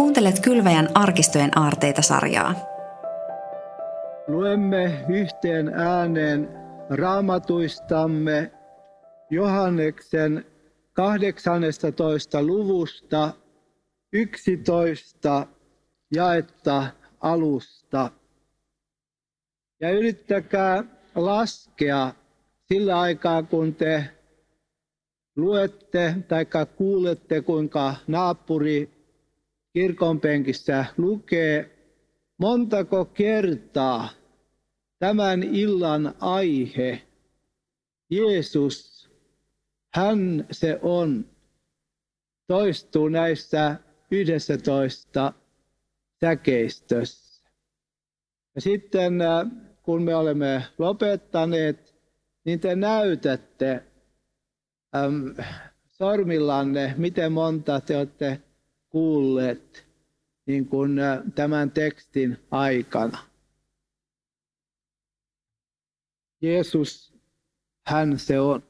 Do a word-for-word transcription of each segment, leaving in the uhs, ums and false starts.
Kuuntelet Kylväjän arkistojen aarteita sarjaa. Luemme yhteen ääneen raamatuistamme Johanneksen kahdeksannestatoista luvusta yksitoista jaetta alusta. Ja yrittäkää laskea sillä aikaa, kun te luette tai kuulette, kuinka naapuri kirkonpenkissä lukee, montako kertaa tämän illan aihe, Jeesus, hän se on, toistuu näissä yhdessätoista säkeistössä. Ja sitten kun me olemme lopettaneet, niin te näytätte äm, sormillanne, miten monta te olette kuulleet niin kuin tämän tekstin aikana. Jeesus, hän se on.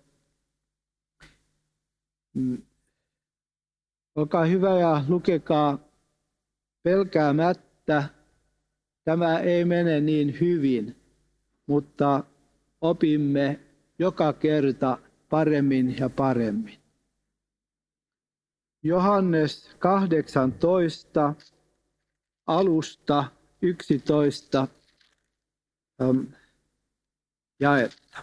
Olkaa hyvä ja lukekaa pelkäämättä. Tämä ei mene niin hyvin, mutta opimme joka kerta paremmin ja paremmin. Johannes kahdeksantoista, alusta yksitoista ähm, jaetta.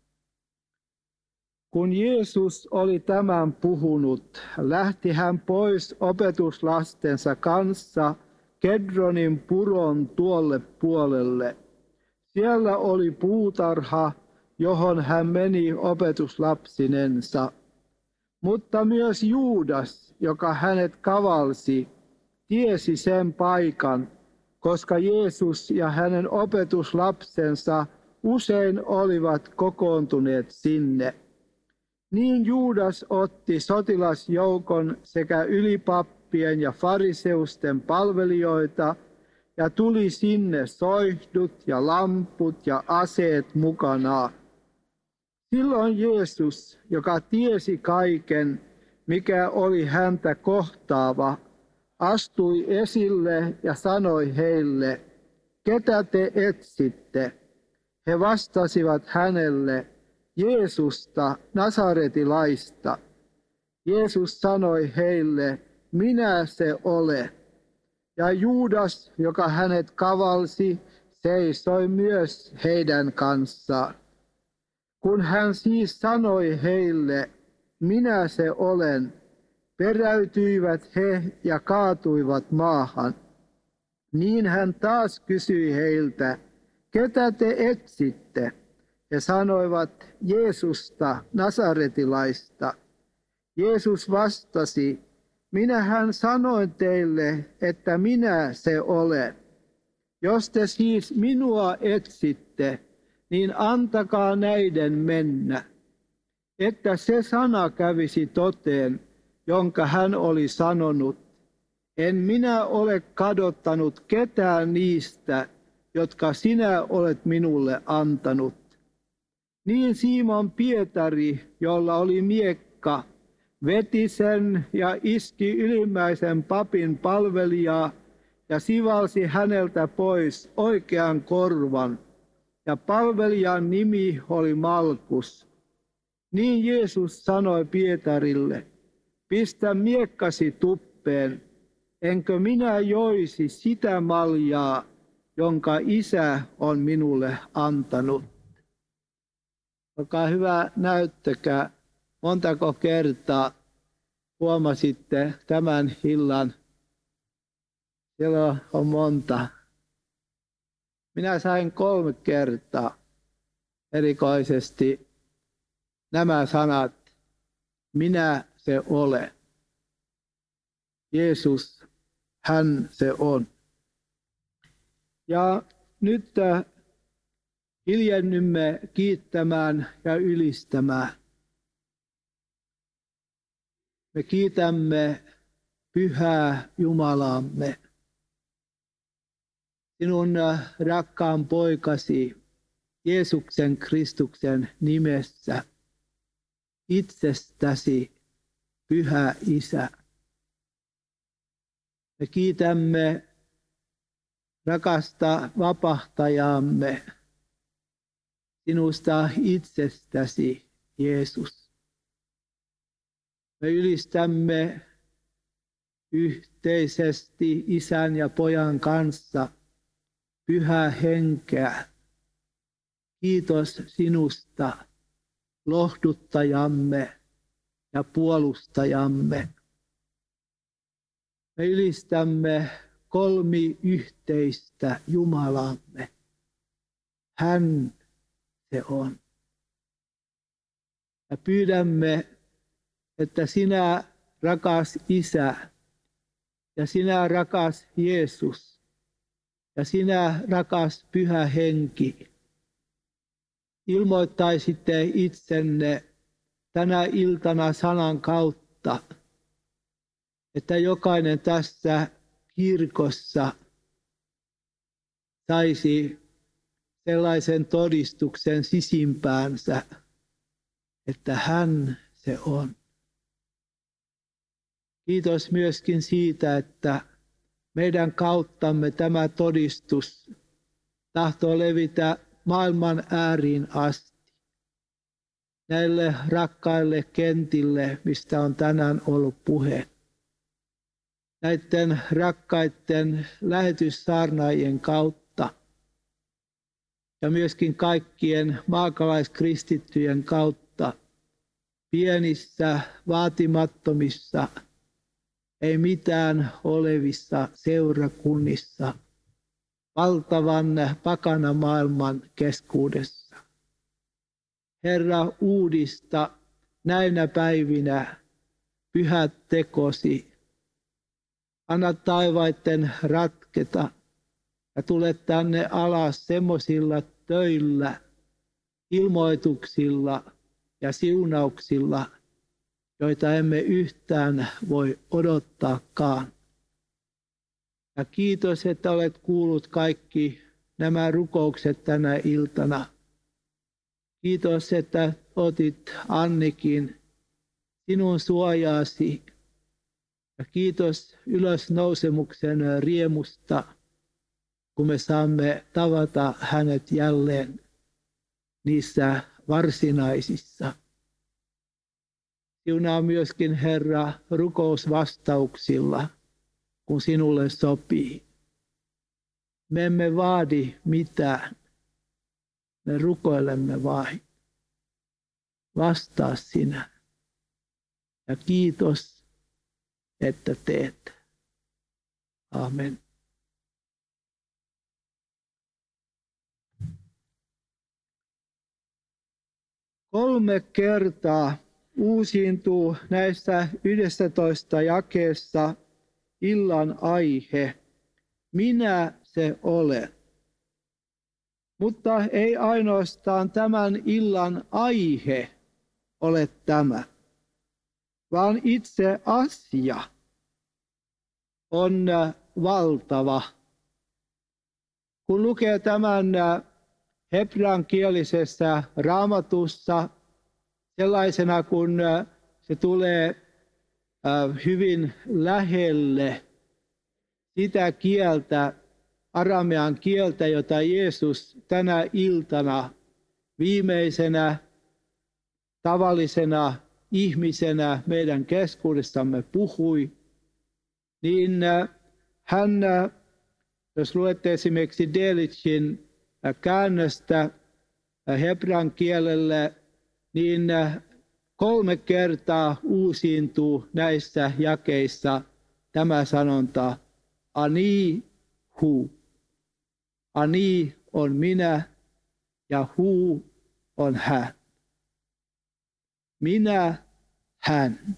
Kun Jeesus oli tämän puhunut, lähti hän pois opetuslastensa kanssa Kedronin puron tuolle puolelle. Siellä oli puutarha, johon hän meni opetuslapsinensa. Mutta myös Juudas, joka hänet kavalsi, tiesi sen paikan, koska Jeesus ja hänen opetuslapsensa usein olivat kokoontuneet sinne. Niin Juudas otti sotilasjoukon sekä ylipappien ja fariseusten palvelijoita ja tuli sinne soihdut ja lamput ja aseet mukanaan. Silloin Jeesus, joka tiesi kaiken, mikä oli häntä kohtaava, astui esille ja sanoi heille, ketä te etsitte? He vastasivat hänelle, Jeesusta, Nasaretilaista. Jeesus sanoi heille, minä se olen. Ja Juudas, joka hänet kavalsi, seisoi myös heidän kanssaan. Kun hän siis sanoi heille, minä se olen, peräytyivät he ja kaatuivat maahan. Niin hän taas kysyi heiltä, ketä te etsitte? He sanoivat, Jeesusta, Nasaretilaista. Jeesus vastasi, minähän sanoin teille, että minä se olen. Jos te siis minua etsitte, niin antakaa näiden mennä, että se sana kävisi toteen, jonka hän oli sanonut. En minä ole kadottanut ketään niistä, jotka sinä olet minulle antanut. Niin Simon Pietari, jolla oli miekka, veti sen ja iski ylimmäisen papin palvelijaa ja sivalsi häneltä pois oikean korvan. Ja palvelijan nimi oli Malkus. Niin Jeesus sanoi Pietarille, pistä miekkasi tuppeen, enkö minä joisi sitä maljaa, jonka Isä on minulle antanut. Olkaa hyvä, näyttäkää, montako kertaa huomasitte tämän illan. Siellä on monta. Minä sain kolme kertaa erikoisesti nämä sanat, minä se olen. Jeesus, hän se on. Ja nyt hiljennymme kiittämään ja ylistämään. Me kiitämme pyhää Jumalaamme. Sinun rakkaan poikasi Jeesuksen Kristuksen nimessä itsestäsi, Pyhä Isä. Me kiitämme rakasta vapahtajaamme, sinusta itsestäsi, Jeesus. Me ylistämme yhteisesti Isän ja Pojan kanssa Pyhää Henkeä. Kiitos sinusta, lohduttajamme ja puolustajamme. Me ylistämme kolmiyhteistä Jumalamme. Hän se on. Ja pyydämme, että sinä, rakas Isä, ja sinä, rakas Jeesus, ja sinä, rakas Pyhä Henki, ilmoittaisitte itsenne tänä iltana sanan kautta, että jokainen tässä kirkossa saisi sellaisen todistuksen sisimpäänsä, että hän se on. Kiitos myöskin siitä, että meidän kauttamme tämä todistus tahtoo levitä maailman ääriin asti. Näille rakkaille kentille, mistä on tänään ollut puhe. Näiden rakkaiden lähetyssaarnaajien kautta ja myöskin kaikkien maakalaiskristittyjen kautta pienissä, vaatimattomissa, ei mitään olevissa seurakunnissa, valtavan pakana maailman keskuudessa. Herra, uudista näinä päivinä pyhät tekosi. Anna taivaitten ratketa ja tule tänne alas semmoisilla töillä, ilmoituksilla ja siunauksilla, joita emme yhtään voi odottaakaan. Ja kiitos, että olet kuullut kaikki nämä rukoukset tänä iltana. Kiitos, että otit Annikin sinun suojaasi. Ja kiitos ylösnousemuksen riemusta, kun me saamme tavata hänet jälleen niissä varsinaisissa. Siunaa myöskin, Herra, rukousvastauksilla, kun sinulle sopii. Me emme vaadi mitään, me rukoilemme vain. Vastaa sinä. Ja kiitos, että teet. Amen. Kolme kertaa uusiintuu näissä yhdestoista jakeessa illan aihe. Minä se olen. Mutta ei ainoastaan tämän illan aihe ole tämä, vaan itse asia on valtava. Kun lukee tämän hebreankielisessä raamatussa sellaisena, kun se tulee hyvin lähelle sitä kieltä, aramean kieltä, jota Jeesus tänä iltana viimeisenä tavallisena ihmisenä meidän keskuudessamme puhui, niin hän, jos luette esimerkiksi Delitsin käännöstä hebrean kielelle, niin kolme kertaa uusiintuu näissä jakeissa tämä sanonta ani hu. Ani on minä ja hu on hän. Minä, hän.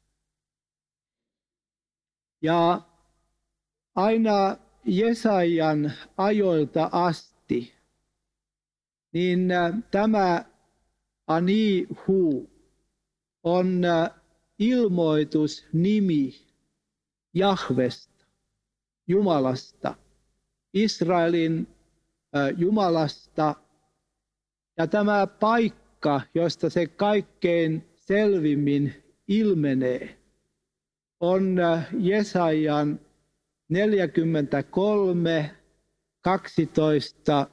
Ja aina Jesajan ajoilta asti, niin tämä ani hu on ilmoitusnimi Jahvesta, Jumalasta, Israelin Jumalasta. Ja tämä paikka, josta se kaikkein selvimmin ilmenee, on Jesajan neljäkymmentäkolme, kaksitoista,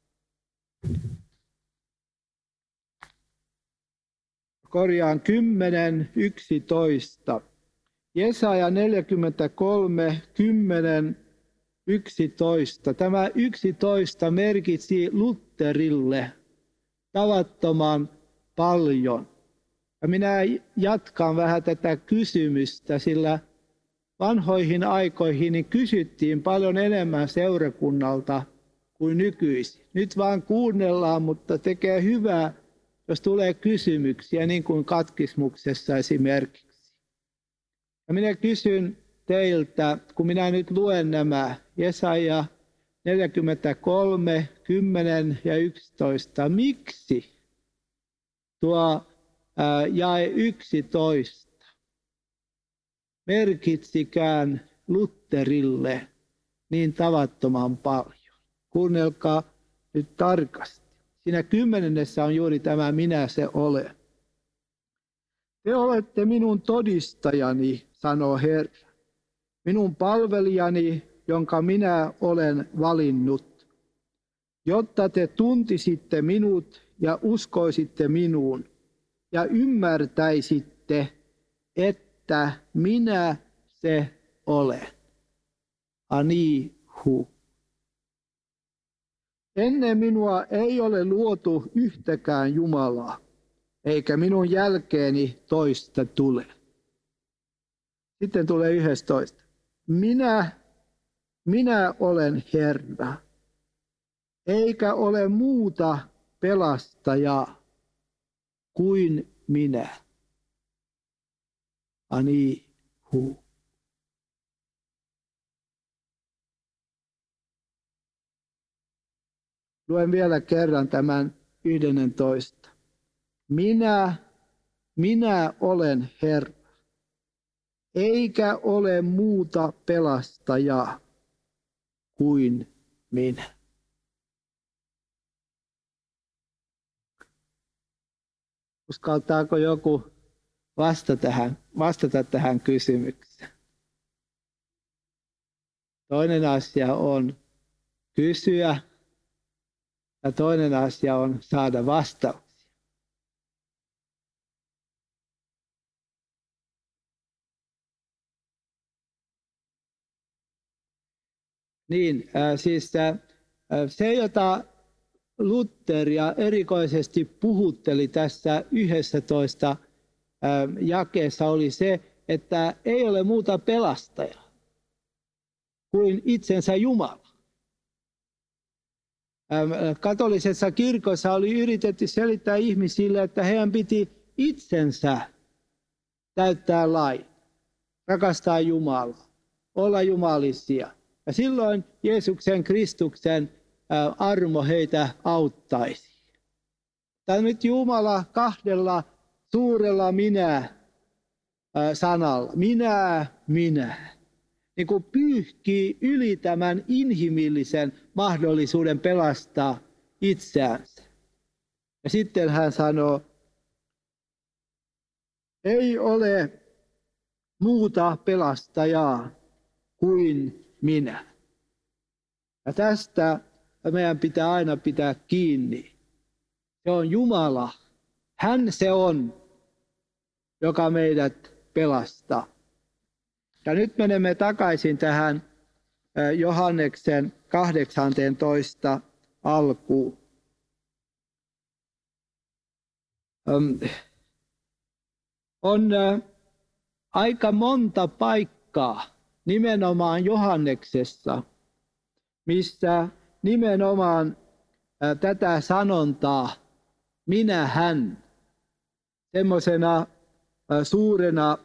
korjaan kymmenen, yksitoista. Jesaja neljäkymmentäkolme, kymmenen, yksitoista. Tämä yksitoista merkitsi Lutherille tavattoman paljon. Ja minä jatkan vähän tätä kysymystä, sillä vanhoihin aikoihin niin kysyttiin paljon enemmän seurakunnalta kuin nykyisin. Nyt vaan kuunnellaan, mutta tekee hyvää, jos tulee kysymyksiä, niin kuin katkismuksessa esimerkiksi. Ja minä kysyn teiltä, kun minä nyt luen nämä Jesaja neljäkymmentäkolme, kymmenen ja yksitoista, miksi tuo ää, jae yksitoista merkitsikään Lutherille niin tavattoman paljon? Kuunnelkaa nyt tarkasti. Siinä kymmenennessä on juuri tämä minä se olen. Te olette minun todistajani, sanoo Herra, minun palvelijani, jonka minä olen valinnut, jotta te tuntisitte minut ja uskoisitte minuun ja ymmärtäisitte, että minä se olen. Ani hu. Ennen minua ei ole luotu yhtäkään Jumalaa, eikä minun jälkeeni toista tule. Sitten tulee yhdestoista. Minä, minä olen Herra, eikä ole muuta pelastajaa kuin minä. Ani hu. Luen vielä kerran tämän yhdennentoista. Minä, minä olen Herra, eikä ole muuta pelastajaa kuin minä. Uskaltaako joku vastata tähän, vastata tähän kysymykseen? Toinen asia on kysyä ja toinen asia on saada vastauksia. Niin, äh, siis äh, se, jota Lutheria erikoisesti puhutteli tässä yhdessätoista äh, jakeessa, oli se, että ei ole muuta pelastajaa kuin itsensä Jumala. Ähm, katolisessa kirkossa oli yritetty selittää ihmisille, että heidän piti itsensä täyttää lain, rakastaa Jumalaa, olla jumalisia. Ja silloin Jeesuksen Kristuksen armo heitä auttaisi. Tämä nyt Jumala kahdella suurella minä sanalla, minä, minä, niin kuin pyyhkii yli tämän inhimillisen mahdollisuuden pelastaa itseänsä. Ja sitten hän sanoo, ei ole muuta pelastajaa kuin minä. Ja tästä meidän pitää aina pitää kiinni. Se on Jumala. Hän se on, joka meidät pelastaa. Ja nyt menemme takaisin tähän Johanneksen kahdeksanteentoista alkuun. On aika monta paikkaa nimenomaan Johanneksessa, missä nimenomaan tätä sanontaa minä hän semmoisena suurena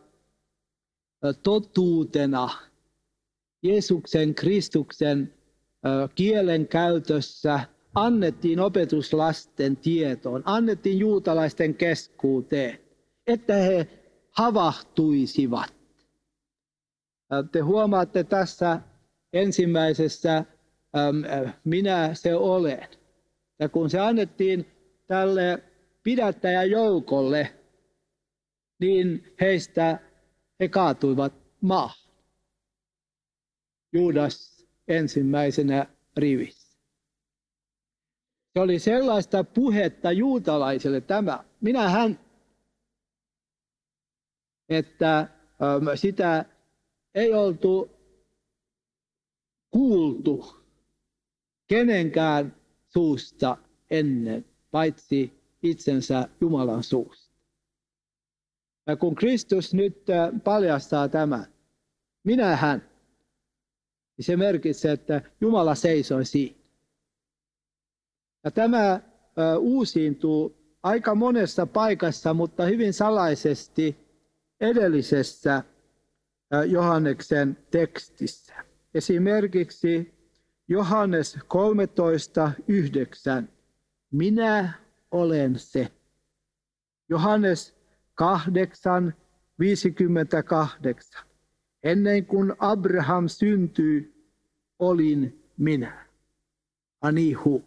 totuutena Jeesuksen Kristuksen kielen käytössä annettiin opetuslasten tietoon, annettiin juutalaisten keskuuteen, että he havahtuisivat. Te huomaatte tässä ensimmäisessä minä se olen. Ja kun se annettiin tälle pidättäjäjoukolle, niin heistä he kaatuivat maahan. Juudas ensimmäisenä rivissä. Se oli sellaista puhetta juutalaisille tämä. Minähän, että sitä ei oltu kuultu kenenkään suusta ennen, paitsi itsensä Jumalan suusta. Ja kun Kristus nyt paljastaa tämän, minähän, niin se merkitsee, että Jumala seisoi siinä. Ja tämä uusiintuu aika monessa paikassa, mutta hyvin salaisesti edellisessä Johanneksen tekstissä. Esimerkiksi Johannes kolmetoista yhdeksän. Minä olen se. Johannes kahdeksan viisikymmentäkahdeksan. Ennen kuin Abraham syntyi, olin minä. Anihu.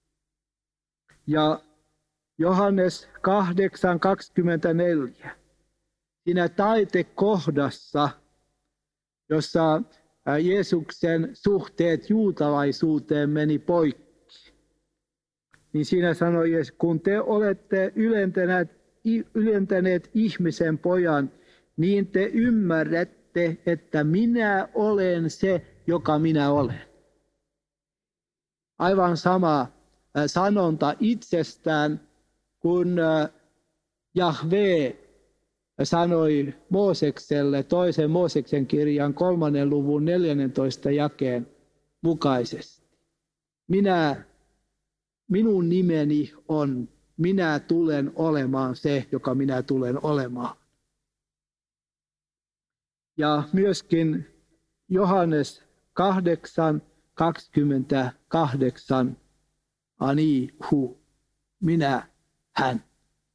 Ja Johannes kahdeksan kaksikymmentäneljä. Siinä taitekohdassa, jossa Jeesuksen suhteet juutalaisuuteen meni poikki, niin siinä sanoi Jeesus, kun te olette ylentäneet, ylentäneet ihmisen pojan, niin te ymmärrätte, että minä olen se, joka minä olen. Aivan sama sanonta itsestään, kun Jahve sanoi Moosekselle toisen Mooseksen kirjan kolmannen luvun neljännentoista jakeen mukaisesti. Minä, minun nimeni on, minä tulen olemaan se, joka minä tulen olemaan. Ja myöskin Johannes kahdeksan kaksikymmentäkahdeksan, ani hu, minä hän.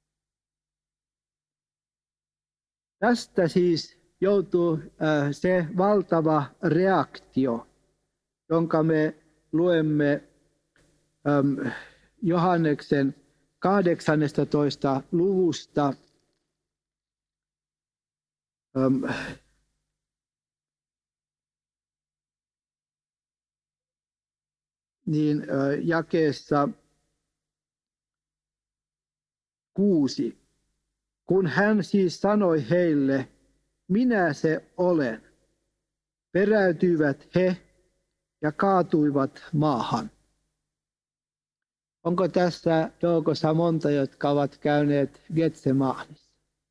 Tästä siis joutuu se valtava reaktio, jonka me luemme Johanneksen kahdeksannestatoista luvusta niin jakeessa kuusi. Kun hän siis sanoi heille, minä se olen, peräytyivät he ja kaatuivat maahan. Onko tässä joukossa monta, jotka ovat käyneet Getsemaanissa?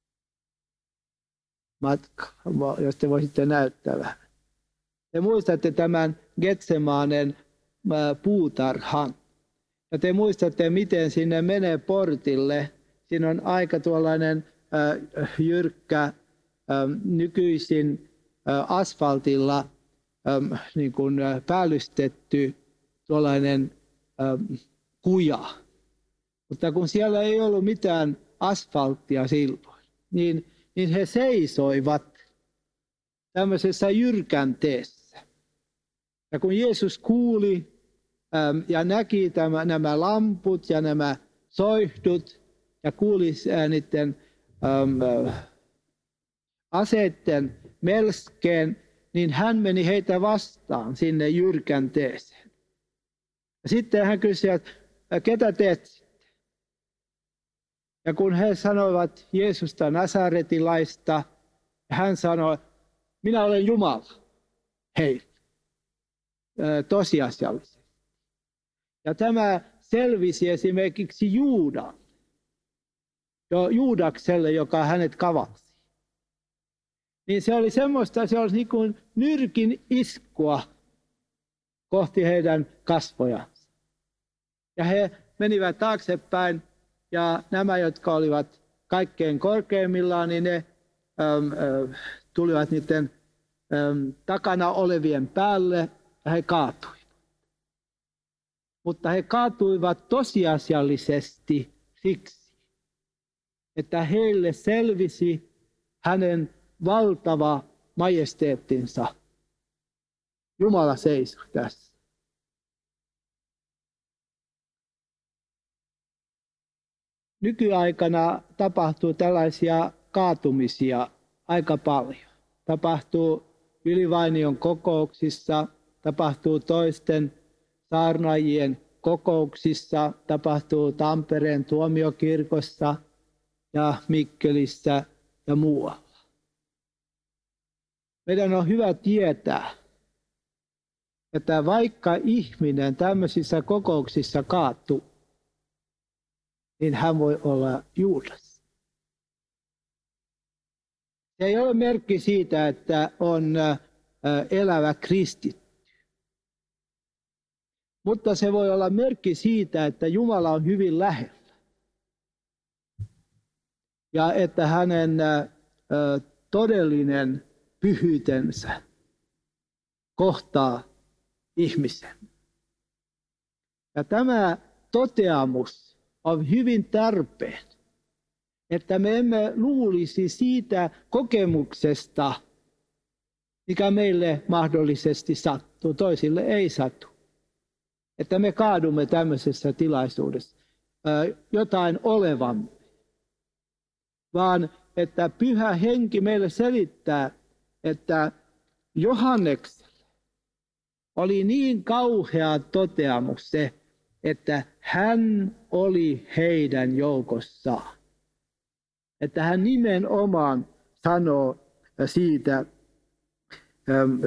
Matka, jos te voisitte näyttää vähän. Te muistatte tämän Getsemaanen puutarhan. Ja te muistatte, miten sinne menee portille. Siinä on aika tuollainen äh, jyrkkä, äh, nykyisin äh, asfaltilla äh, niin kuin, äh, päällystetty tuollainen äh, kuja. Mutta kun siellä ei ollut mitään asfalttia silloin, niin, niin he seisoivat tämmöisessä jyrkänteessä. Ja kun Jeesus kuuli ähm, ja näki tämä, nämä lamput ja nämä soihdut, ja kuuli niiden ähm, aseiden melskeen, niin hän meni heitä vastaan sinne jyrkänteeseen. Ja sitten hän kysyi, että ketä te etsitte? Ja kun he sanoivat Jeesusta Nasaretilaista, hän sanoi, minä olen Jumala. Hei, tosiasiallisesti. Ja tämä selvisi esimerkiksi Juudan. Jo Juudakselle, joka hänet kavalsi. Niin se oli semmoista, se oli niin kuin nyrkin iskua kohti heidän kasvojansa. Ja he menivät taaksepäin, ja nämä, jotka olivat kaikkein korkeimmillaan, niin ne äm, äh, tulivat niiden äm, takana olevien päälle, ja he kaatuivat. Mutta he kaatuivat tosiasiallisesti siksi, että heille selvisi hänen valtava majesteettinsa. Jumala seisoi tässä. Nykyaikana tapahtuu tällaisia kaatumisia aika paljon. Tapahtuu Ylivainion kokouksissa, tapahtuu toisten saarnaajien kokouksissa, tapahtuu Tampereen tuomiokirkossa ja Mikkelissä ja muualla. Meidän on hyvä tietää, että vaikka ihminen tämmöisissä kokouksissa kaatuu, niin hän voi olla Juudas. Se ei ole merkki siitä, että on elävä kristitty. Mutta se voi olla merkki siitä, että Jumala on hyvin lähellä. Ja että hänen todellinen pyhyytensä kohtaa ihmisen. Ja tämä toteamus on hyvin tarpeen, että me emme luulisi siitä kokemuksesta, mikä meille mahdollisesti sattuu, toisille ei satu. Että me kaadumme tämmöisessä tilaisuudessa jotain olevamme, vaan että Pyhä Henki meille selittää, että Johannekselle oli niin kauhea toteamus se, että hän oli heidän joukossaan. Että hän nimenomaan sanoo siitä ähm,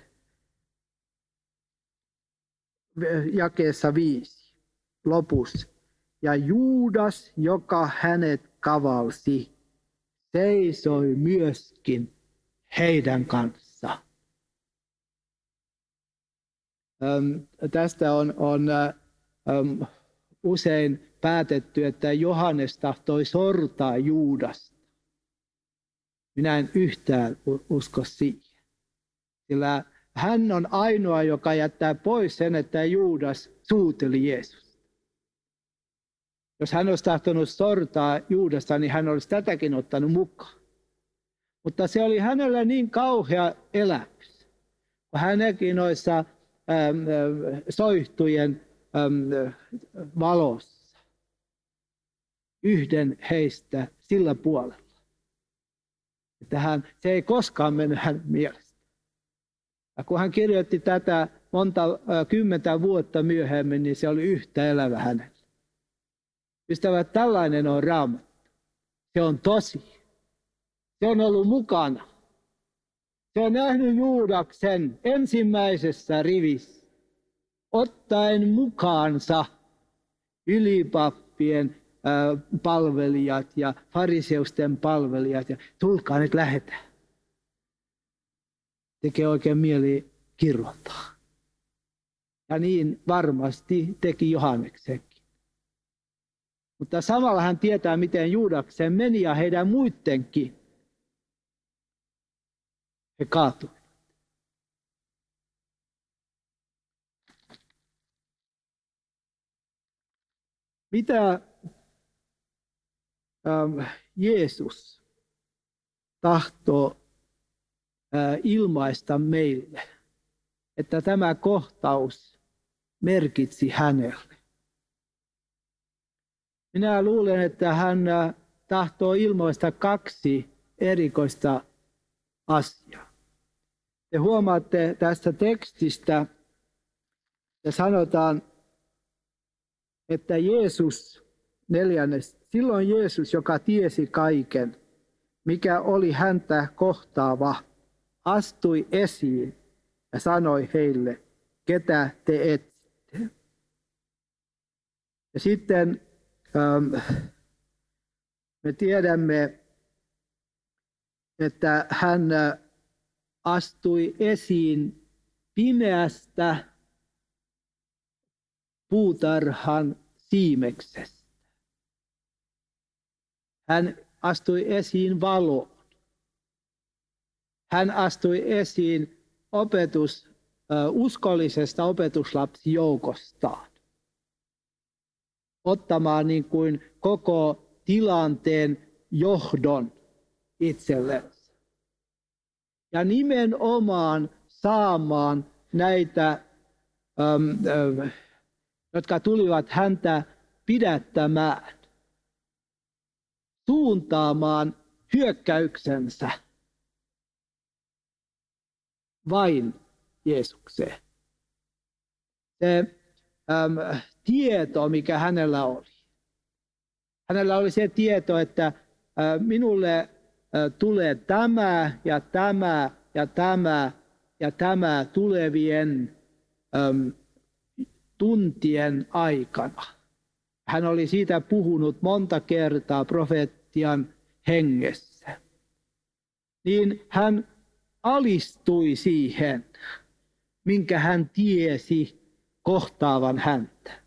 jakeessa viisi lopussa. Ja Juudas, joka hänet kavalsi, seisoi myöskin heidän kanssaan. Ähm, tästä on, on ähm, usein päätetty, että Johannes tahtoi sortaa Juudasta. Minä en yhtään usko siihen. Sillä hän on ainoa, joka jättää pois sen, että Juudas suuteli Jeesusta. Jos hän olisi tahtonut sortaa Juudasta, niin hän olisi tätäkin ottanut mukaan. Mutta se oli hänellä niin kauhea elämys, kun hän näki noissa äm, soihtujen äm, valossa yhden heistä sillä puolella. Että hän, se ei koskaan mennyt hänen mielestä. Ja kun hän kirjoitti tätä monta äh, kymmentä vuotta myöhemmin, niin se oli yhtä elävä hänelle. Ystävät, tällainen on Raamattu. Se on tosi. Se on ollut mukana. Se on nähnyt Juudaksen ensimmäisessä rivissä, ottaen mukaansa ylipappien äh, palvelijat ja fariseusten palvelijat. Ja tulkaa nyt lähetään. Tekee oikein mieli kirjoittaa. Ja niin varmasti teki Johanneksenkin. Mutta samalla hän tietää, miten Juudakseen meni ja heidän muidenkin. He kaatuivat. Mitä ähm, Jeesus tahtoo äh, ilmaista meille, että tämä kohtaus merkitsi hänelle? Minä luulen, että hän tahtoo ilmaista kaksi erikoista asiaa. Te huomaatte tästä tekstistä, ja sanotaan, että Jeesus, neljännes, silloin Jeesus, joka tiesi kaiken, mikä oli häntä kohtaava, astui esiin ja sanoi heille, ketä te etsitte. Ja sitten me tiedämme, että hän astui esiin pimeästä puutarhan siimeksestä. Hän astui esiin valoon. Hän astui esiin opetus, uskollisesta opetuslapsijoukostaan. Ottamaan niin kuin koko tilanteen johdon itsellensä. Ja nimenomaan saamaan näitä, äm, äm, jotka tulivat häntä pidättämään, suuntaamaan hyökkäyksensä vain Jeesukseen. Se äm, tieto, mikä hänellä oli. Hänellä oli se tieto, että ä, minulle ä, tulee tämä ja tämä ja tämä ja tämä tulevien äm, tuntien aikana. Hän oli siitä puhunut monta kertaa profeettian hengessä. Niin hän alistui siihen, minkä hän tiesi kohtaavan häntä.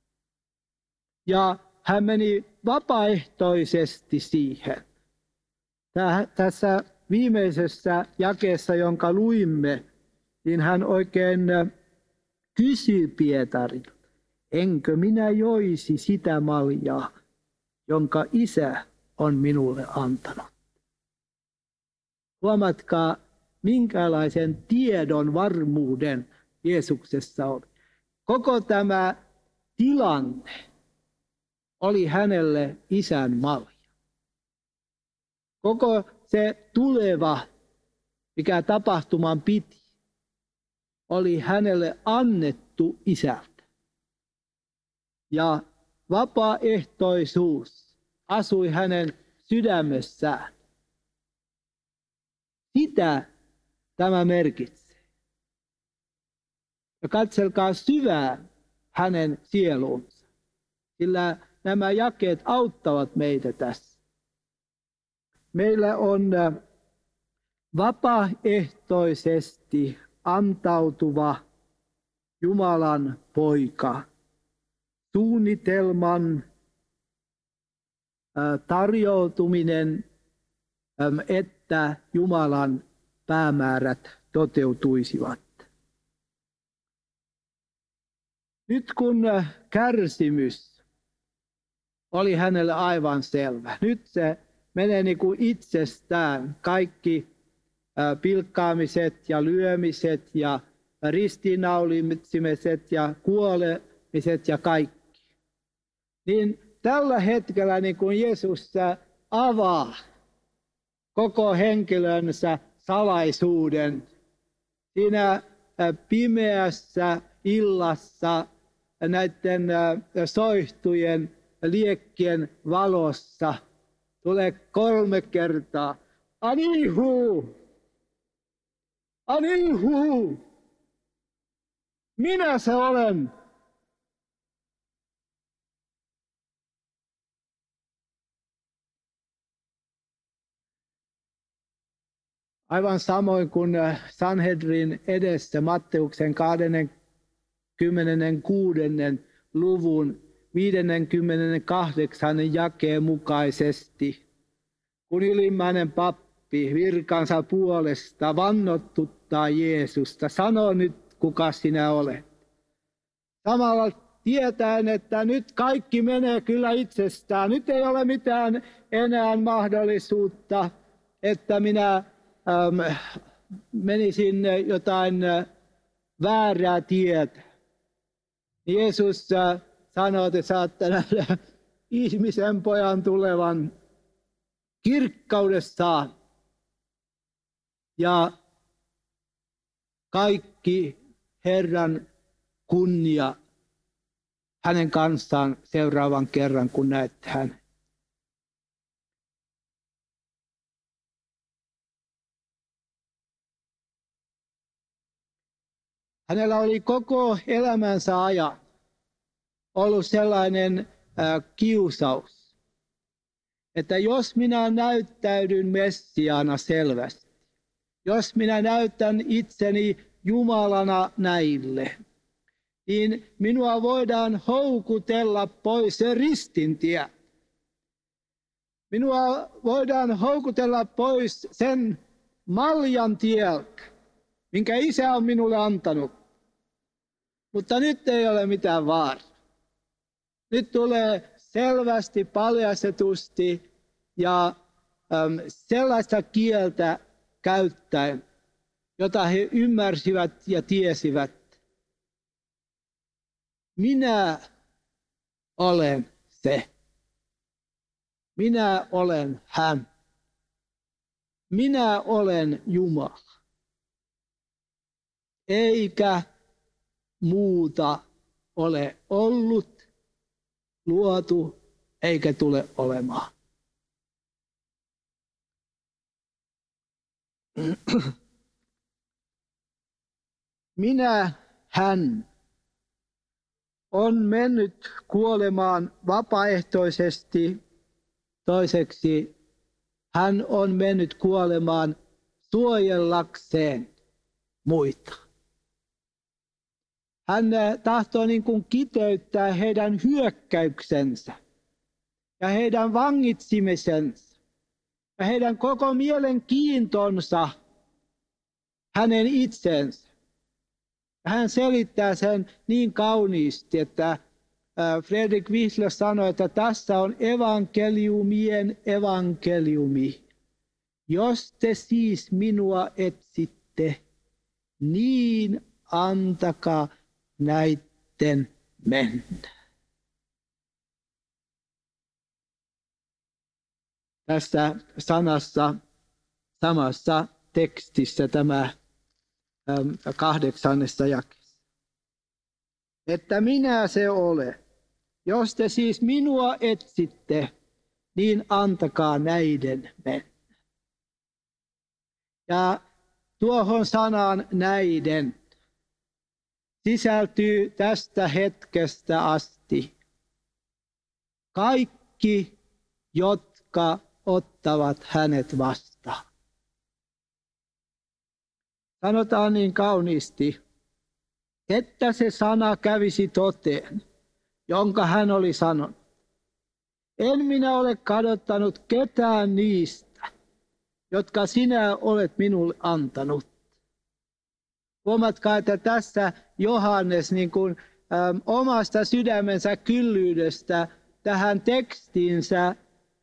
Ja hän meni vapaaehtoisesti siihen. Tässä viimeisessä jakeessa, jonka luimme, niin hän oikein kysyi Pietarilta, enkö minä joisi sitä maljaa, jonka isä on minulle antanut. Huomatkaa, minkälaisen tiedon varmuuden Jeesuksessa oli. Koko tämä tilanne oli hänelle isän malja. Koko se tuleva, mikä tapahtuman piti, oli hänelle annettu isältä. Ja vapaaehtoisuus asui hänen sydämessään. Sitä tämä merkitsee. Ja katselkaa syvään hänen sieluunsa, sillä nämä jakeet auttavat meitä tässä. Meillä on vapaaehtoisesti antautuva Jumalan poika, suunnitelman tarjoutuminen, että Jumalan päämäärät toteutuisivat. Nyt kun kärsimys oli hänelle aivan selvä, nyt se menee niin kuin itsestään, kaikki pilkkaamiset ja lyömiset ja ristiinnaulimiset ja kuolemiset ja kaikki. Niin tällä hetkellä niin kuin Jeesus avaa koko henkilönsä salaisuuden siinä pimeässä illassa näiden soihtujen liekkien valossa tulee kolme kertaa Anihu! Anihu! Minä se olen! Aivan samoin kuin Sanhedrin edessä Matteuksen kaksikymmentäkuusi luvun viisikymmentäkahdeksan jakeen mukaisesti, kun ylimmäinen pappi virkansa puolesta vannotuttaa Jeesusta, sano nyt, kuka sinä olet. Samalla tietäen, että nyt kaikki menee kyllä itsestään. Nyt ei ole mitään enää mahdollisuutta, että minä äm, menisin jotain väärää tietä. Jeesus äh, sanoo, että saatte nähdä ihmisen pojan tulevan kirkkaudessaan. Ja kaikki Herran kunnia hänen kanssaan seuraavan kerran, kun näette hänet. Hänellä oli koko elämänsä ajan ollut sellainen äh, kiusaus, että jos minä näyttäydyn Messiaana selvästi, jos minä näytän itseni Jumalana näille, niin minua voidaan houkutella pois se ristintie. Minua voidaan houkutella pois sen maljan tieltä, minkä Isä on minulle antanut. Mutta nyt ei ole mitään vaaraa. Nyt tulee selvästi, paljastetusti ja äm, sellaista kieltä käyttäen, jota he ymmärsivät ja tiesivät. Minä olen se. Minä olen hän. Minä olen Jumala. eikä muuta ole ollut, luotu, eikä tule olemaan. Minä, hän, on mennyt kuolemaan vapaaehtoisesti. Toiseksi, hän on mennyt kuolemaan suojellakseen muita. Hän tahtoo niin kuin kiteyttää heidän hyökkäyksensä ja heidän vangitsemisensa ja heidän koko mielenkiintonsa hänen itsensä. Hän selittää sen niin kauniisti, että Fredrik Wissler sanoi, että tässä on evankeliumien evankeliumi. Jos te siis minua etsitte, niin antakaa näitten mennä. Tässä sanassa, samassa tekstissä tämä kahdeksannessa jakeessa. Että minä se olen. Jos te siis minua etsitte, niin antakaa näiden mennä. Ja tuohon sanaan näiden sisältyy tästä hetkestä asti kaikki, jotka ottavat hänet vastaan. Sanotaan niin kauniisti, että se sana kävisi toteen, jonka hän oli sanonut. En minä ole kadottanut ketään niistä, jotka sinä olet minulle antanut. Huomatkaa, että tässä Johannes niin kuin, äm, omasta sydämensä kyllyydestä tähän tekstiinsä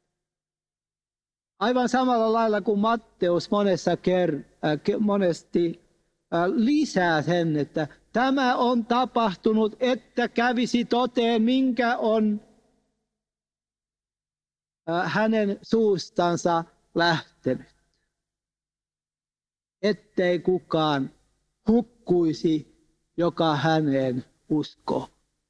aivan samalla lailla kuin Matteus monessa ker, äh, monesti äh, lisää sen, että tämä on tapahtunut, että kävisi toteen, minkä on äh, hänen suustansa lähtenyt. Ettei kukaan hukkuisi, joka häneen uskoo.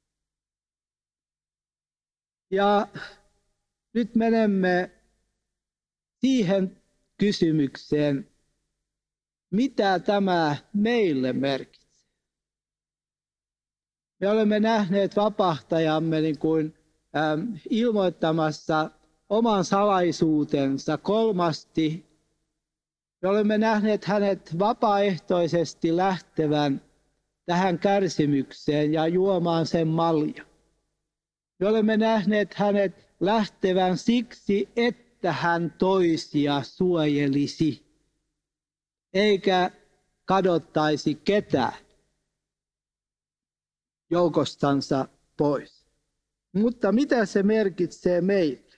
Ja nyt menemme siihen kysymykseen, mitä tämä meille merkitsee. Me olemme nähneet vapahtajamme niin kuin, ähm, ilmoittamassa oman salaisuutensa kolmasti. Me olemme nähneet hänet vapaaehtoisesti lähtevän tähän kärsimykseen ja juomaan sen malja. Me olemme nähneet hänet lähtevän siksi, että hän toisia suojelisi, eikä kadottaisi ketään joukostansa pois. Mutta mitä se merkitsee meille?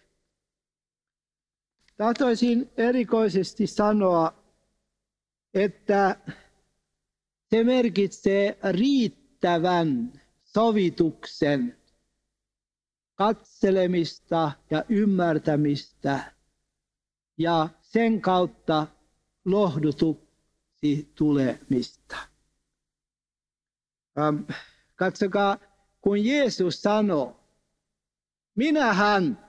Tahtoisin erikoisesti sanoa, että se merkitsee riittävän sovituksen katselemista ja ymmärtämistä ja sen kautta lohdutuksi tulemista. Ähm, katsokaa, kun Jeesus sanoo, minä hän,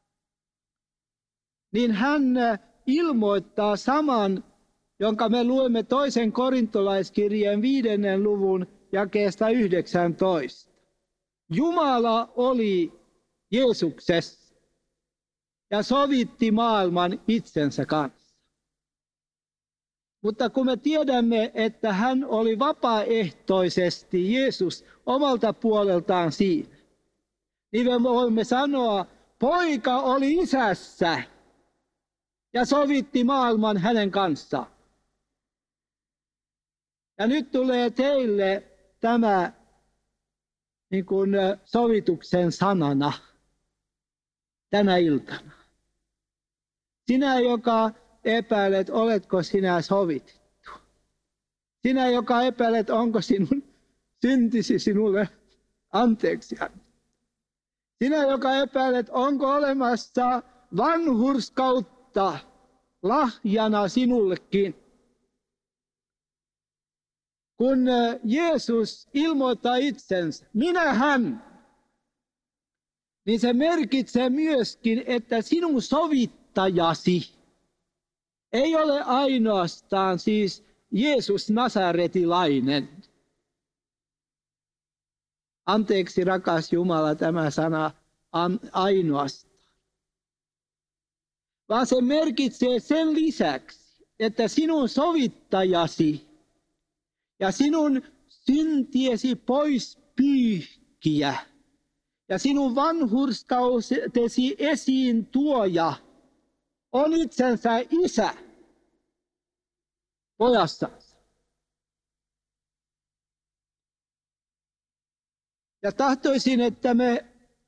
niin hän ilmoittaa saman, jonka me luemme toisen korintolaiskirjeen viidennen luvun jakeesta yhdeksäntoista. Jumala oli Jeesuksessa ja sovitti maailman itsensä kanssa. Mutta kun me tiedämme, että hän oli vapaaehtoisesti Jeesus omalta puoleltaan siinä, niin me voimme sanoa, poika oli isässä ja sovitti maailman hänen kanssaan. Ja nyt tulee teille tämä niin kuin sovituksen sanana tänä iltana. Sinä, joka epäilet, oletko sinä sovitettu. Sinä, joka epäilet, onko sinun syntisi sinulle anteeksi. Sinä, joka epäilet, onko olemassa vanhurskautta lahjana sinullekin. kun Jeesus ilmoittaa itsensä, minä hän, niin se merkitsee myöskin, että sinun sovittajasi ei ole ainoastaan siis Jeesus Nasaretilainen. Anteeksi, rakas Jumala, tämä sana ainoastaan. Vaan se merkitsee sen lisäksi, että sinun sovittajasi ja sinun syntiesi pois pyyhkiä ja sinun vanhurskautesi esiin tuoja on itsensä isä pojassansa. Ja tahtoisin, että me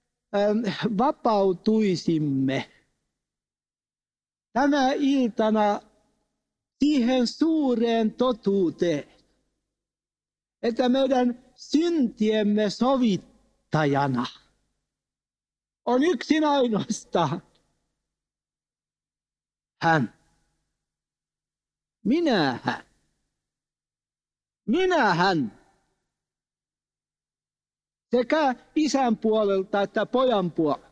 vapautuisimme tänä iltana siihen suureen totuuteen, että meidän syntiemme sovittajana on yksin ainoastaan hän. Minä hän. Minä hän. Sekä isän puolelta että pojan puolelta.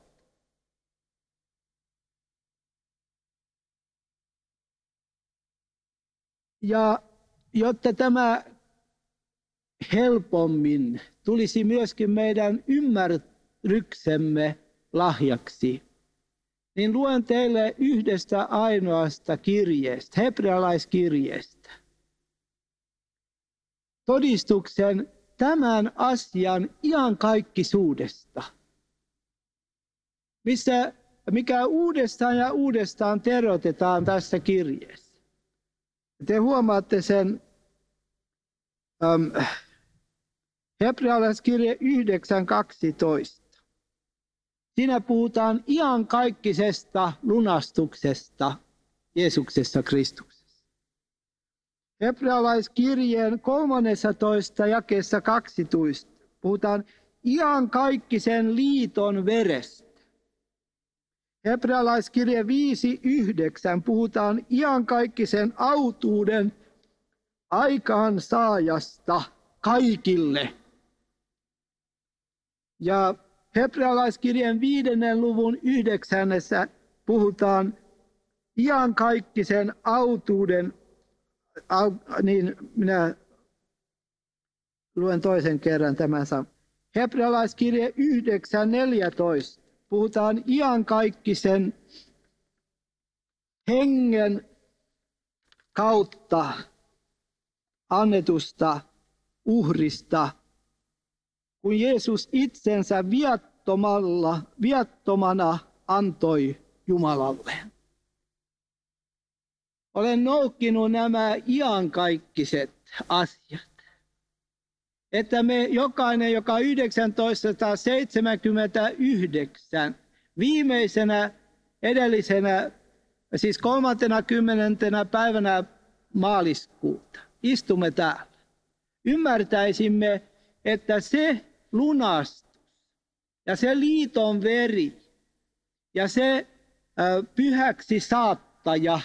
Ja jotta tämä helpommin tulisi myöskin meidän ymmärryksemme lahjaksi, niin luen teille yhdestä ainoasta kirjeestä, hebrealaiskirjeestä, todistuksen tämän asian iankaikkisuudesta, missä, mikä uudestaan ja uudestaan teroitetaan tässä kirjeessä. Te huomaatte sen ähm, hebrealaiskirje yhdeksän kaksitoista. Siinä puhutaan iankaikkisesta lunastuksesta Jeesuksessa Kristuksessa. Hebrealaiskirjeen kolmannessatoista jakeessa kaksitoista puhutaan iankaikkisen liiton verestä. Hebrealaiskirje viisi yhdeksän puhutaan iankaikkisen autuuden aikaansaajasta kaikille. Ja hebrealaiskirjeen viidennen luvun yhdeksännessä puhutaan iankaikkisen autuuden, au, niin minä luen toisen kerran tämän saman. Hebrealaiskirje yhdeksän neljätoista puhutaan iankaikkisen hengen kautta annetusta uhrista, kun Jeesus itsensä viattomalla, viattomana antoi Jumalalle. Olen noukkinut nämä iankaikkaiset asiat, että me jokainen, joka yhdeksäntoistasataaseitsemänkymmentäyhdeksän viimeisenä edellisenä, siis kolmantena kymmenentenä päivänä maaliskuuta, istumme täällä, ymmärtäisimme, että se lunastus ja se liiton veri ja se äh, pyhäksi saattaja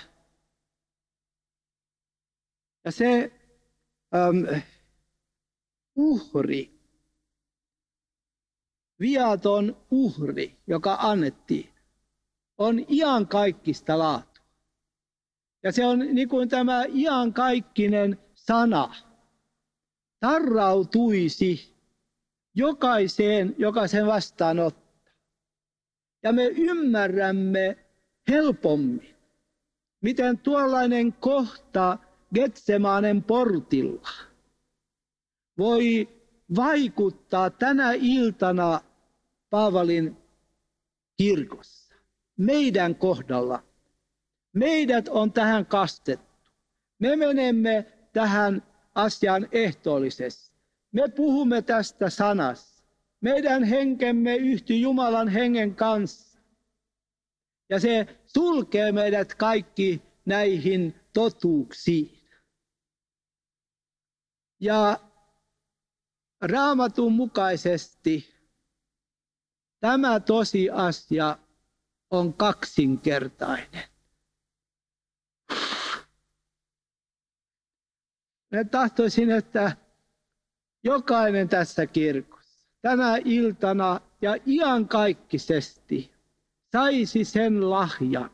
ja se ähm, uhri, viaton uhri, joka annettiin, on iankaikkista laatua. Ja se on niin kuin tämä iankaikkinen sana tarrautuisi jokaiseen, joka sen vastaanottaa. Ja me ymmärrämme helpommin, miten tuollainen kohta Getsemanen portilla voi vaikuttaa tänä iltana Paavalin kirkossa, meidän kohdalla. Meidät on tähän kastettu. Me menemme tähän asiaan ehtoollisesti. Me puhumme tästä sanasta. Meidän henkemme yhtyy Jumalan hengen kanssa. Ja se sulkee meidät kaikki näihin totuuksiin. Ja Raamatun mukaisesti tämä tosiasia on kaksinkertainen. Mä tahtoisin, että jokainen tässä kirkossa tänä iltana ja iankaikkisesti saisi sen lahjan,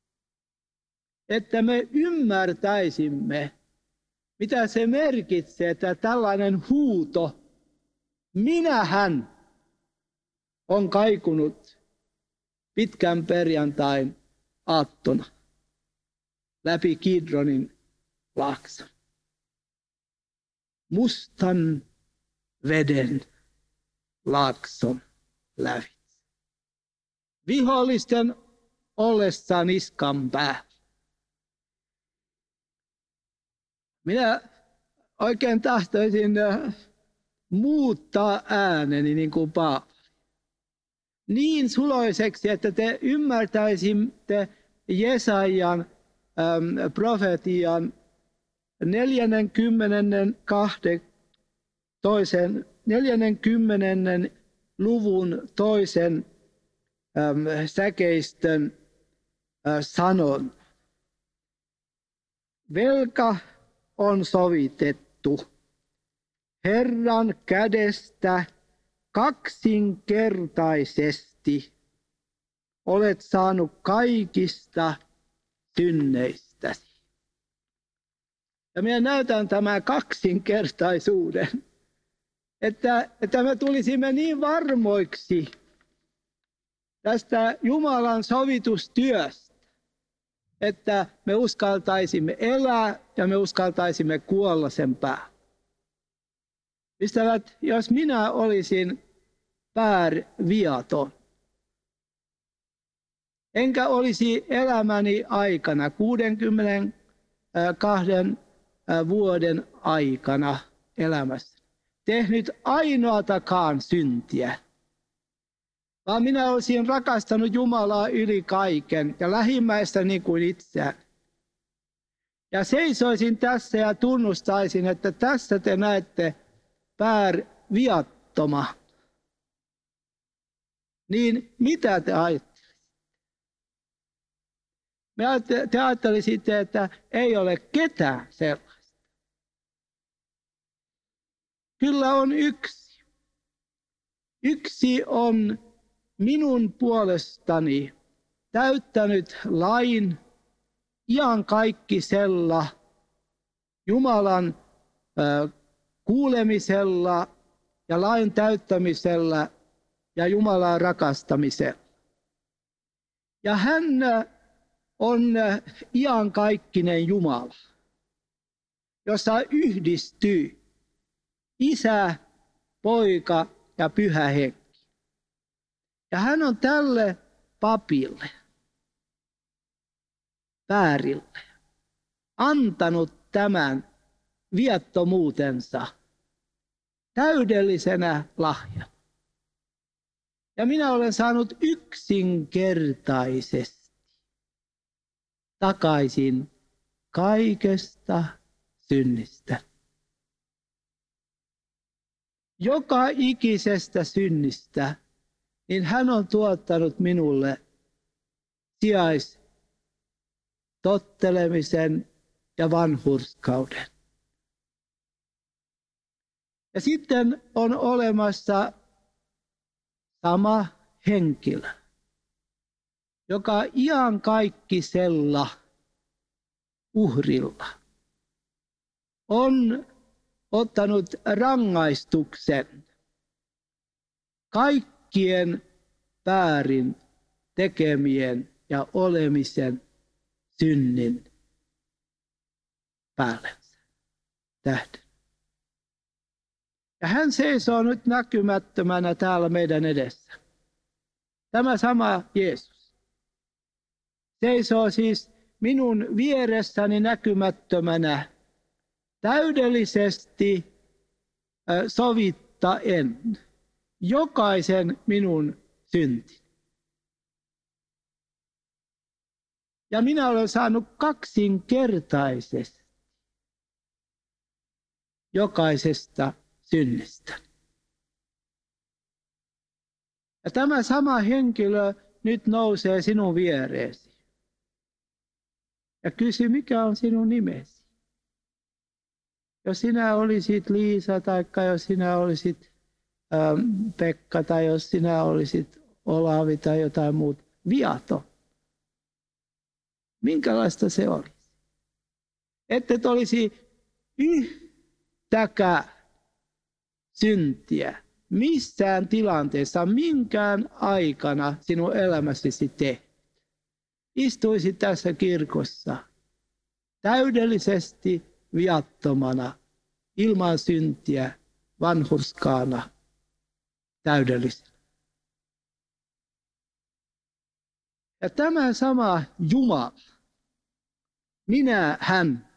että me ymmärtäisimme, mitä se merkitsee, että tällainen huuto, minähän, on kaikunut pitkän perjantain aattona läpi Kidronin laakson. Mustan veden laakson lävitse. Vihollisten ollessa niskan päällä. Minä oikein tahtoisin muuttaa ääneni niin kuin Paavali. Niin suloiseksi, että te ymmärtäisitte Jesajan ähm, profetian neljänkymmenenkahden toisen, neljänkymmenen luvun toisen ähm, säkeistön äh, sanon. Velka on sovitettu Herran kädestä kaksinkertaisesti. Olet saanut kaikista synneistäsi. Ja minä näytän tämän kaksinkertaisuuden, että, että me tulisimme niin varmoiksi tästä Jumalan sovitustyöstä, että me uskaltaisimme elää ja me uskaltaisimme kuolla sen päälle. Ystävät, jos minä olisin päärviaton, enkä olisi elämäni aikana, kuudenkymmenenkahden vuoden aikana elämässä, tehnyt ainoatakaan syntiä, vaan minä olisin rakastanut Jumalaa yli kaiken ja lähimmäistä niin kuin itseään. Ja seisoisin tässä ja tunnustaisin, että tässä te näette päärviattoma. Niin mitä te ajattelisitte? Te ajattelisitte, että ei ole ketään sellaista. Kyllä on yksi. Yksi on minun puolestani täyttänyt lain iankaikkisella Jumalan äh, kuulemisella ja lain täyttämisellä ja Jumalan rakastamisella. Ja hän on iankaikkinen Jumala, jossa yhdistyy Isä, Poika ja Pyhä Henki. Ja hän on tälle papille, Päärille, antanut tämän viattomuutensa täydellisenä lahjana. Ja minä olen saanut yksinkertaisesti takaisin kaikesta synnistä. Joka ikisestä synnistä, niin hän on tuottanut minulle sijais tottelemisen ja vanhurskauden. Ja sitten on olemassa sama henkilö, joka iankaikkisella uhrilla on ottanut rangaistuksen kaikkien väärin tekemien ja olemisen synnin päällensä tähden. Ja hän seisoo nyt näkymättömänä täällä meidän edessä. Tämä sama Jeesus seisoo siis minun vieressäni näkymättömänä täydellisesti sovittaen jokaisen minun syntini. Ja minä olen saanut kaksinkertaisesti jokaisesta synnistä. Ja tämä sama henkilö nyt nousee sinun viereesi ja kysyy, mikä on sinun nimesi. Jos sinä olisit Liisa tai jos sinä olisit ähm, Pekka tai jos sinä olisit Olavi tai jotain muuta, viaton. Minkälaista se olisi? Että et olisi yhtäkään syntiä missään tilanteessa, minkään aikana sinun elämässäsi tehty. Istuisit tässä kirkossa täydellisesti viattomana, ilman syntiä, vanhurskaana, täydellisenä. Ja tämä sama Jumala, minä hän,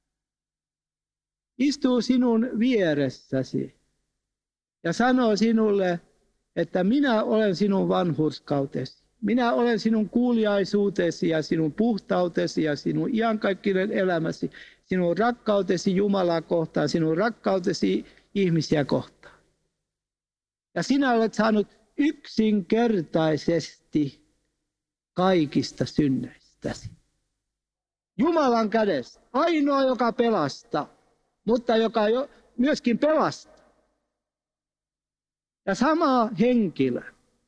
istuu sinun vieressäsi ja sanoo sinulle, että minä olen sinun vanhurskautesi. Minä olen sinun kuuliaisuutesi ja sinun puhtautesi ja sinun iankaikkinen elämäsi, sinun rakkautesi Jumalaa kohtaan, sinun rakkautesi ihmisiä kohtaan. Ja sinä olet saanut yksinkertaisesti kaikista synneistäsi. Jumalan kädestä, ainoa joka pelastaa, mutta joka myöskin pelastaa. Ja sama henkilö,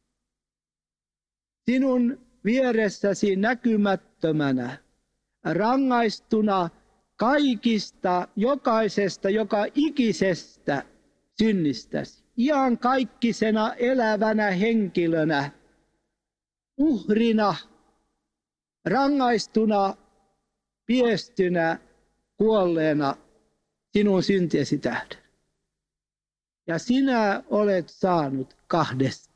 sinun vieressäsi näkymättömänä, rangaistuna kaikista, jokaisesta, joka ikisestä synnistäsi, iankaikkisena elävänä henkilönä, uhrina, rangaistuna, piestynä, kuolleena sinun syntiesi tähden. Ja sinä olet saanut kahdesti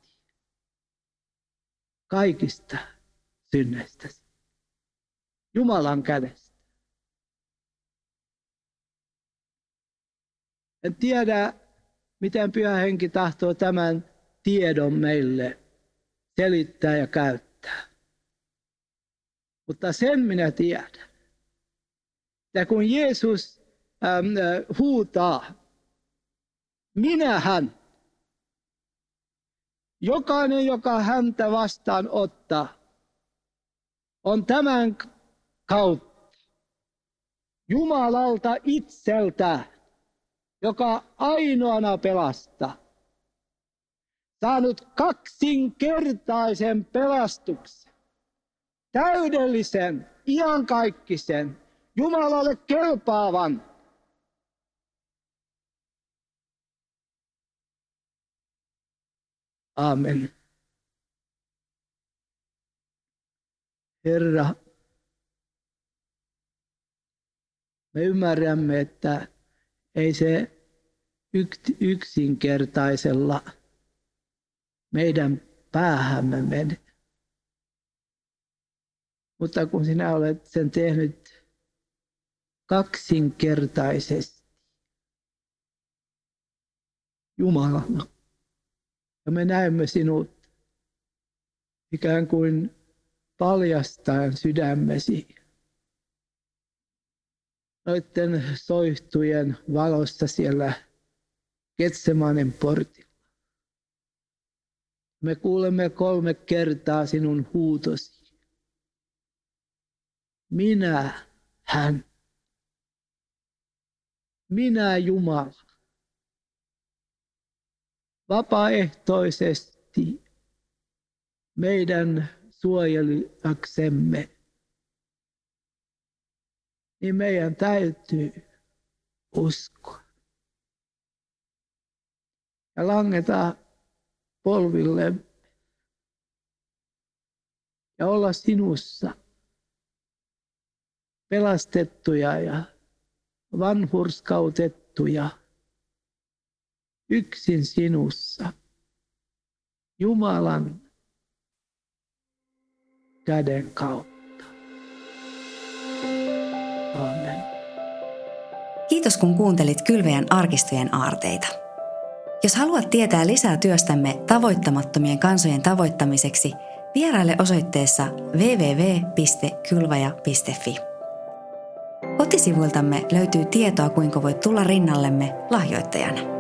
kaikista synneistäsi Jumalan kädestä. En tiedä, miten Pyhä Henki tahtoo tämän tiedon meille selittää ja käyttää. Mutta sen minä tiedän, että kun Jeesus ähm, huutaa, minähän, jokainen, joka häntä vastaan ottaa, on tämän kautta Jumalalta itseltään, joka ainoana pelastaa, saanut kaksinkertaisen pelastuksen, täydellisen, iankaikkisen, Jumalalle kelpaavan. Aamen. Herra, me ymmärrämme, että ei se yksinkertaisella meidän päähämme mene. Mutta kun sinä olet sen tehnyt kaksinkertaisesti Jumalana, ja me näemme sinut ikään kuin paljastaen sydämesi noiden soihtujen valossa siellä Getsemanen portilla. Me kuulemme kolme kertaa sinun huutosi. Minä hän. Minä Jumala. Vapaaehtoisesti meidän suojelijaksemme, niin meidän täytyy uskoa ja langeta polville ja olla sinussa pelastettuja ja vanhurskautettuja yksin sinussa Jumalan käden kautta. Amen. Kiitos kun kuuntelit Kylväjän arkistojen aarteita. Jos haluat tietää lisää työstämme tavoittamattomien kansojen tavoittamiseksi, vieraile osoitteessa double-u double-u double-u piste kylväjä piste fi. Kotisivuiltamme löytyy tietoa, kuinka voit tulla rinnallemme lahjoittajana.